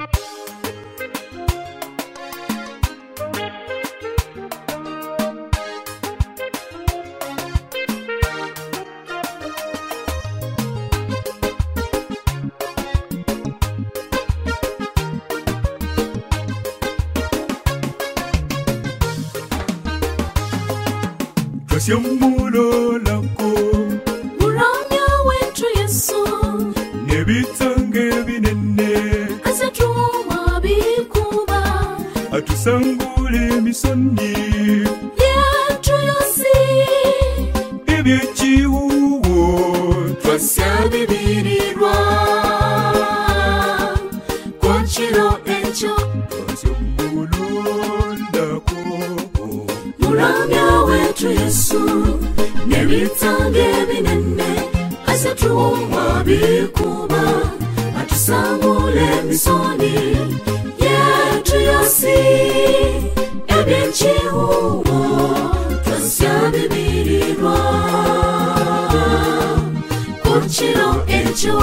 Twasyamulo lako Muramya wetu Yesu nebitange binene asetuwa bikuba atusangule emisoni yetu yosi ebyekiwuwo twasyabibirirwa kwa kiro ekyo. twasyamulo lako Muramya wetu Yesu nebitange binene asetuwa bikuba atusangule emisoni yetu yosi ebyekiwuwo twasyabibirirwa ku kiro ekyo.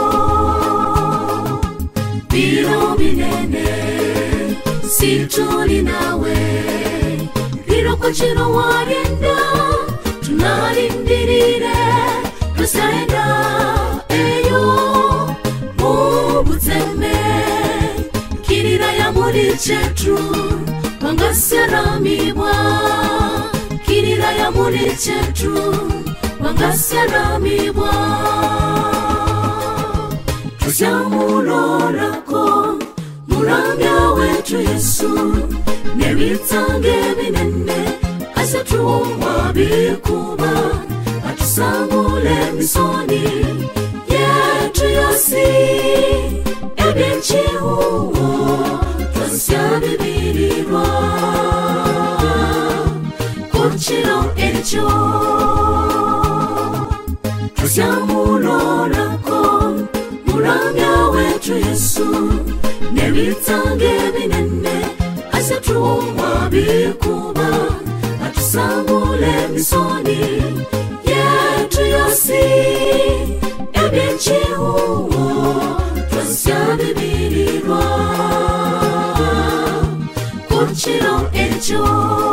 Biro binene situli nawe biro kwa kiro warinda tunalindirire tusaenda eyo mubuteme kirira ya muri chetu wangasyaramibwa kirira ya muri chetu wangasyaramibwa. Tusyamulolako muramya wetu Yesu nebitange binene asetuwa bikuba atusangule emisoni yetu yosi ebyekiwuwo twasyabibirirwa ku kiro ekyo. Tusyamulolako muramya wetu Yesu nebitange binene asetuwa bikuba atusangule emisoni yetu yosi ebyekiwuwo twasyabibirirwa ku kiro ekyo.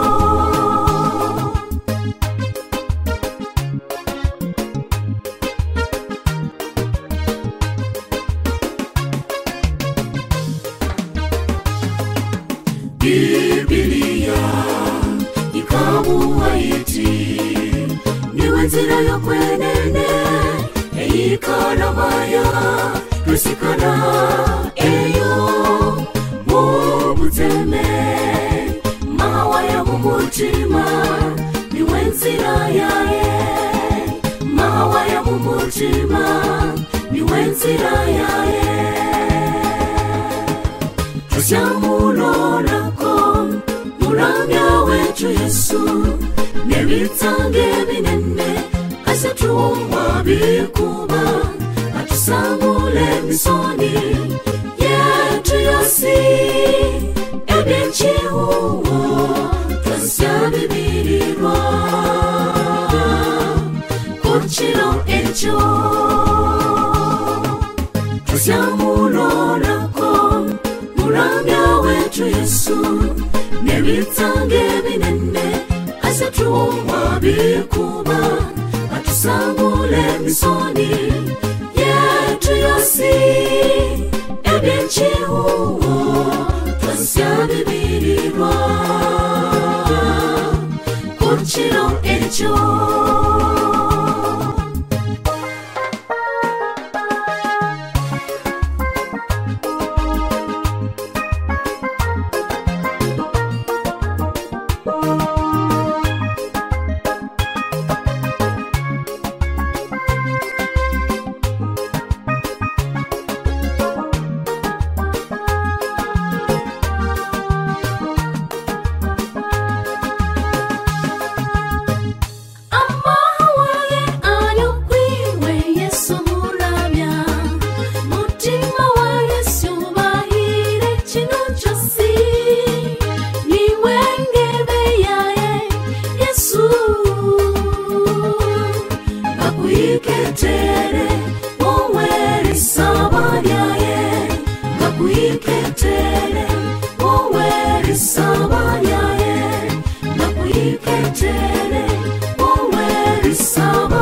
Biblia ikabuwa iti niwe nzira yo kwenene eikanamaya tusikana eyo mubuteme mahawaya mumutima niwe nzira yaye mahawaya mumutima niwe nzira yaye. Tusyamulolako muramya wetu Yesu nebitange binene asetuwa bikuba atusangule emisoni yetu yosi ebyekiwuwo twasyabibirirwa ku kiro ekyo. Tusyamulolako muramya wetu Yesu nebitange binene asetuwa bikuba atusangule emisoni yetu yosi ebyekiwuwo twasyabibirirwa ku kiro ekyo. nakuiketele wowe risabanyaye nakuiketele wowe risabanyaye